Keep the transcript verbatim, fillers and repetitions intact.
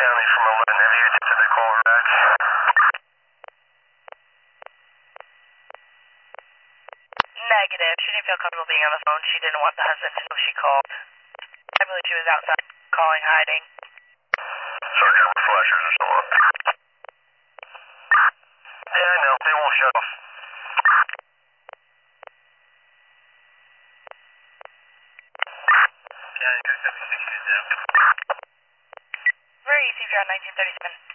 County from eleven. Have you attempted to call her back? Negative. She didn't feel comfortable being on the phone. She didn't want the husband to know she called. I believe she was outside calling, hiding. Sergeant with flashers or someone. Yeah, I know. They won't shut off. County two seventy-six is down. Very easy, John, nineteen thirty-seven.